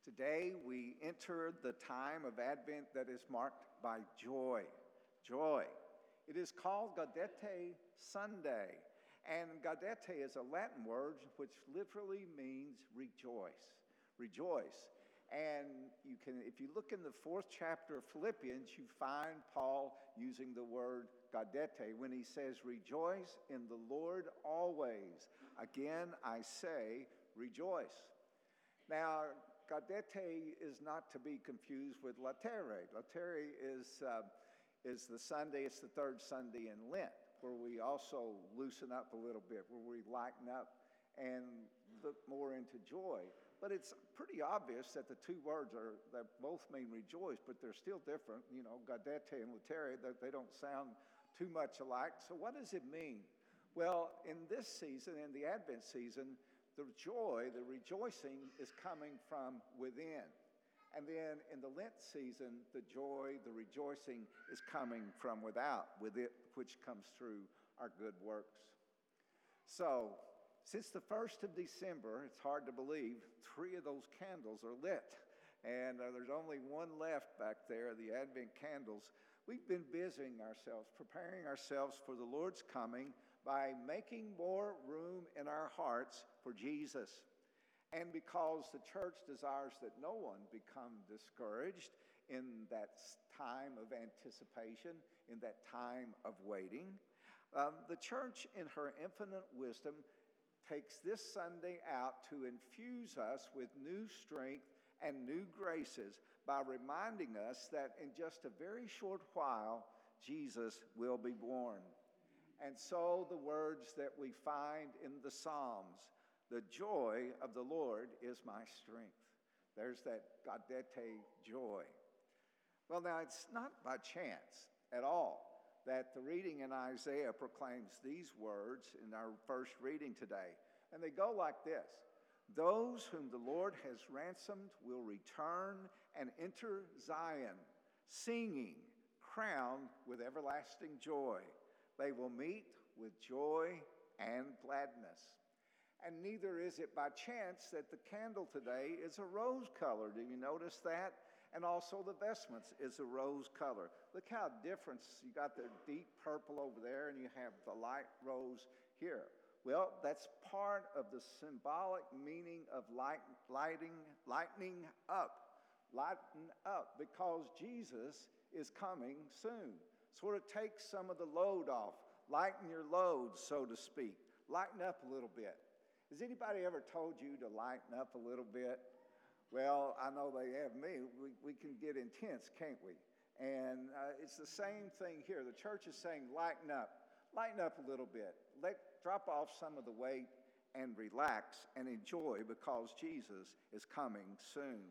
Today we enter the time of Advent that is marked by joy. Joy. It is called Gaudete Sunday, and Gaudete is a Latin word which literally means rejoice. Rejoice. And if you look in the 4th chapter of Philippians, you find Paul using the word Gaudete when he says, "Rejoice in the Lord always. Again, I say, rejoice." Now, Gaudete is not to be confused with Latere. Latere is the Sunday, it's the 3rd Sunday in Lent, where we also loosen up a little bit, where we lighten up and look more into joy. But it's pretty obvious that the two words that both mean rejoice, but they're still different. You know, Gaudete and Latere, they don't sound too much alike. So what does it mean? Well, in this season, in the Advent season, the joy, the rejoicing is coming from within. And then in the Lent season, the joy, the rejoicing is coming from without, with it which comes through our good works. So, since the 1st of December, it's hard to believe, 3 of those candles are lit. And there's only one left back there, the Advent candles. We've been busying ourselves, preparing ourselves for the Lord's coming by making more room in our hearts for Jesus. And because the church desires that no one become discouraged in that time of anticipation, in that time of waiting, the church, in her infinite wisdom, takes this Sunday out to infuse us with new strength and new graces by reminding us that in just a very short while, Jesus will be born. And so the words that we find in the Psalms, "The joy of the Lord is my strength." There's that Gaudete joy. Well, now, it's not by chance at all that the reading in Isaiah proclaims these words in our first reading today. And they go like this: "Those whom the Lord has ransomed will return and enter Zion, singing, crowned with everlasting joy. They will meet with joy and gladness." And neither is it by chance that the candle today is a rose color. Do you notice that? And also the vestments is a rose color. Look how different. You got the deep purple over there and you have the light rose here. Well, that's part of the symbolic meaning of lightening up. Lighten up, because Jesus is coming soon. Sort of take some of the load off. Lighten your load, so to speak. Lighten up a little bit. Has anybody ever told you to lighten up a little bit? Well, I know they have me. We can get intense, can't we? And it's the same thing here. The church is saying, lighten up. Lighten up a little bit. Drop off some of the weight and relax and enjoy, because Jesus is coming soon.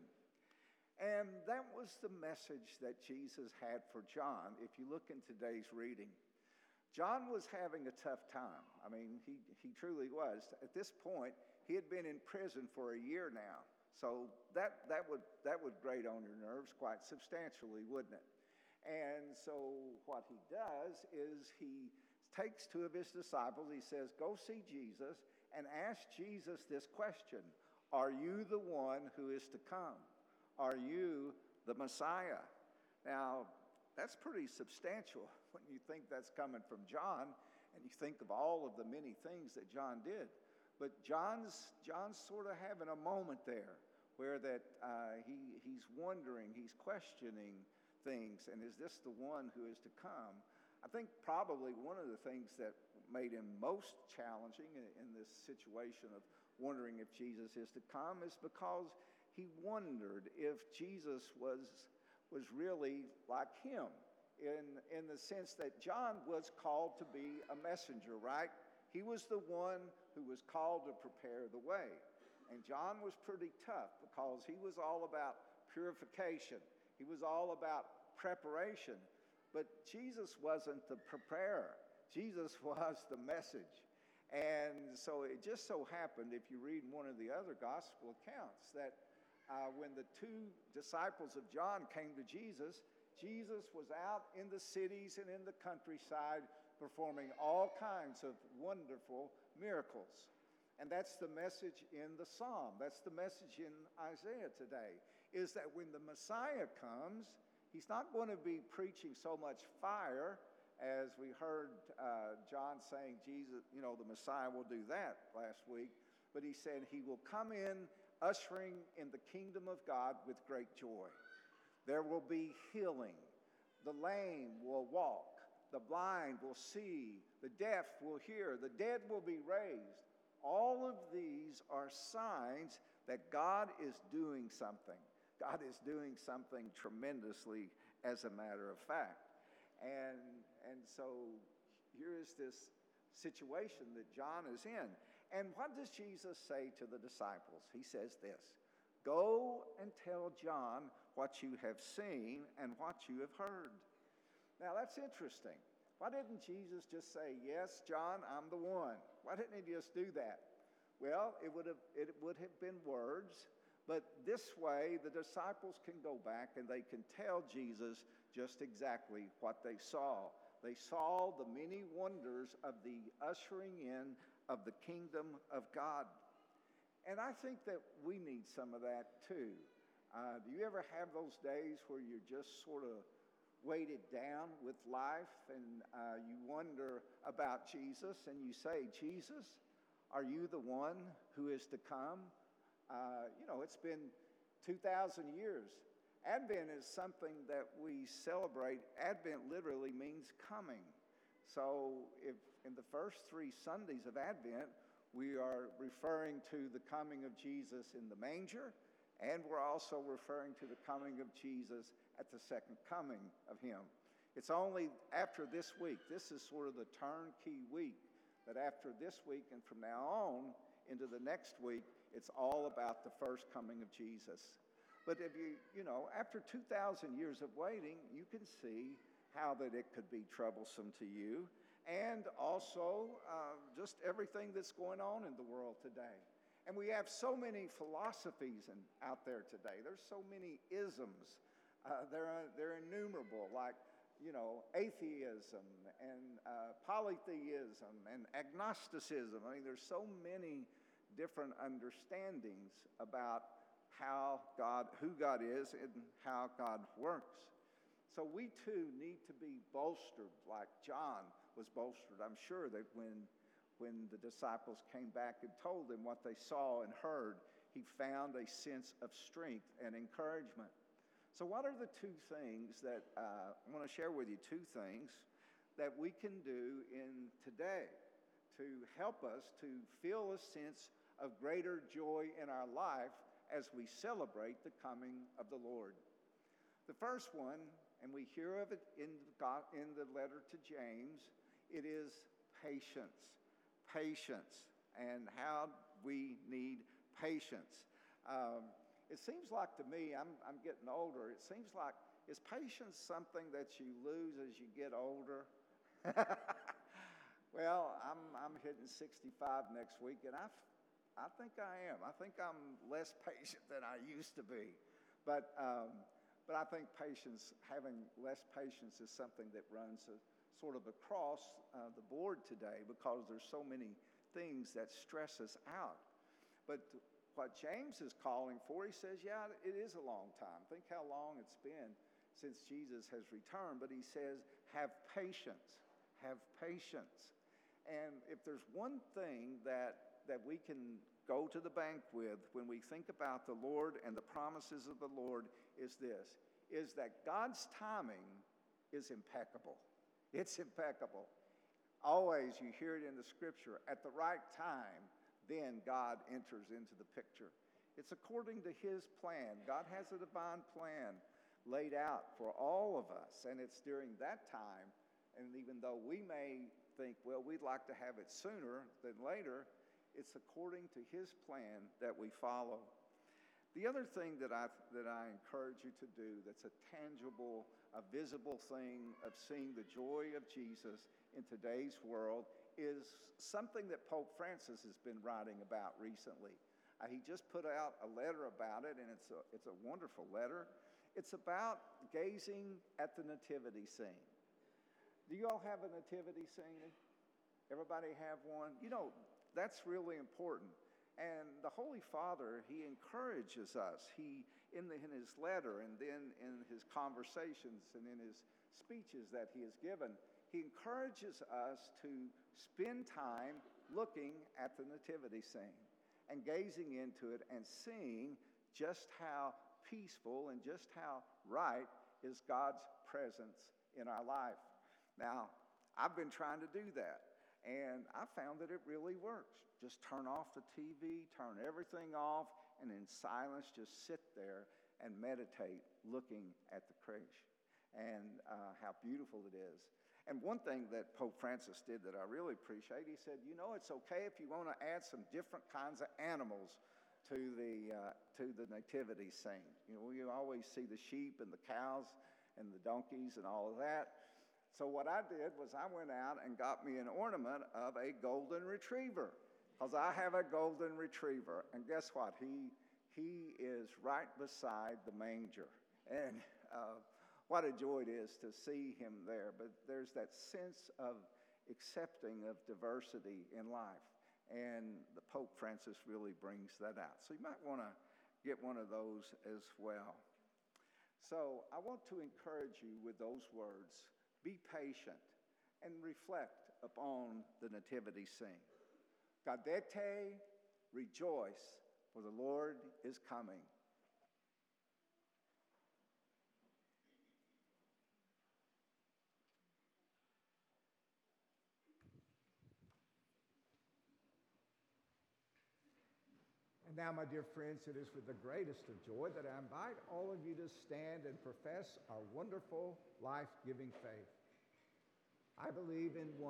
And that was the message that Jesus had for John. If you look in today's reading, John was having a tough time. I mean, he truly was. At this point, he had been in prison for a year now. So that would grate on your nerves quite substantially, wouldn't it? And so what he does is he takes 2 of his disciples. He says, "Go see Jesus and ask Jesus this question: Are you the one who is to come? Are you the Messiah?" Now, that's pretty substantial when you think that's coming from John, and you think of all of the many things that John did. But John's sort of having a moment there where that he's wondering, he's questioning things, and is this the one who is to come? I think probably one of the things that made him most challenging in this situation of wondering if Jesus is to come is because he wondered if Jesus was really like him, in the sense that John was called to be a messenger, right? He was the one who was called to prepare the way. And John was pretty tough because he was all about purification. He was all about preparation. But Jesus wasn't the preparer. Jesus was the message. And so it just so happened, if you read one of the other gospel accounts, that when the 2 disciples of John came to Jesus, Jesus was out in the cities and in the countryside performing all kinds of wonderful miracles. And that's the message in the Psalm. That's the message in Isaiah today, is that when the Messiah comes, he's not going to be preaching so much fire as we heard John saying, Jesus, the Messiah will do that last week. But he said he will come in ushering in the kingdom of God with great joy. There will be healing. The lame will walk. The blind will see. The deaf will hear. The dead will be raised. All of these are signs that God is doing something. God is doing something tremendously, as a matter of fact. And so here is this situation that John is in. And what does Jesus say to the disciples? He says this, "Go and tell John what you have seen and what you have heard." Now that's interesting. Why didn't Jesus just say, "Yes, John, I'm the one"? Why didn't he just do that? Well, it would have been words, but this way the disciples can go back and they can tell Jesus just exactly what they saw. They saw the many wonders of the ushering in of the kingdom of God. And I think that we need some of that too. Do you ever have those days where you're just sort of weighted down with life and you wonder about Jesus and you say, "Jesus, are you the one who is to come?" It's been 2,000 years. Advent is something that we celebrate. Advent literally means coming. So if in the first 3 Sundays of Advent, we are referring to the coming of Jesus in the manger, and we're also referring to the coming of Jesus at the second coming of him. It's only after this week, this is sort of the turnkey week, that after this week and from now on into the next week, it's all about the first coming of Jesus. But if after 2,000 years of waiting, you can see how that it could be troublesome to you, and also just everything that's going on in the world today. And we have so many philosophies out there today. There's so many isms. They're innumerable, like atheism and polytheism and agnosticism. I mean, there's so many different understandings about who God is and how God works. So we too need to be bolstered like John was bolstered. I'm sure that when the disciples came back and told him what they saw and heard, he found a sense of strength and encouragement. So what are the 2 things that I want to share with you? 2 things that we can do in today to help us to feel a sense of greater joy in our life as we celebrate the coming of the Lord. The first one, and we hear of it in the letter to James, it is patience. Patience, and how we need patience. It seems like to me, I'm getting older, it seems like, is patience something that you lose as you get older? Well, I'm hitting 65 next week, and I think I am. I think I'm less patient than I used to be. But I think having less patience is something that runs sort of across the board today, because there's so many things that stress us out. But what James is calling for, he says, yeah, it is a long time. Think how long it's been since Jesus has returned. But he says, have patience. Have patience. And if there's one thing that we can go to the bank with when we think about the Lord and the promises of the Lord is that God's timing is impeccable. It's impeccable. Always you hear it in the scripture, at the right time, then God enters into the picture. It's according to his plan. God has a divine plan laid out for all of us, and it's during that time, and even though we may think, well, we'd like to have it sooner than later, it's according to his plan that we follow. The other thing that I encourage you to do that's a tangible, a visible thing of seeing the joy of Jesus in today's world is something that Pope Francis has been writing about recently. He just put out a letter about it, and it's a wonderful letter. It's about gazing at the nativity scene. Do you all have a nativity scene? Everybody have one? that's really important. And the Holy Father, he encourages us. In his letter and then in his conversations and in his speeches that he has given, he encourages us to spend time looking at the nativity scene and gazing into it and seeing just how peaceful and just how right is God's presence in our life. Now, I've been trying to do that, and I found that it really works. Just turn off the TV, turn everything off, and in silence just sit there and meditate looking at the creche and how beautiful it is. And one thing that Pope Francis did that I really appreciate, he said, it's okay if you want to add some different kinds of animals to the nativity scene. We always see the sheep and the cows and the donkeys and all of that. So what I did was I went out and got me an ornament of a golden retriever, because I have a golden retriever. And guess what? He is right beside the manger. And what a joy it is to see him there. But there's that sense of accepting of diversity in life. And the Pope Francis really brings that out. So you might want to get one of those as well. So I want to encourage you with those words. Be patient and reflect upon the nativity scene. Gaudete, rejoice, for the Lord is coming. And now, my dear friends, it is with the greatest of joy that I invite all of you to stand and profess our wonderful, life-giving faith. I believe in one.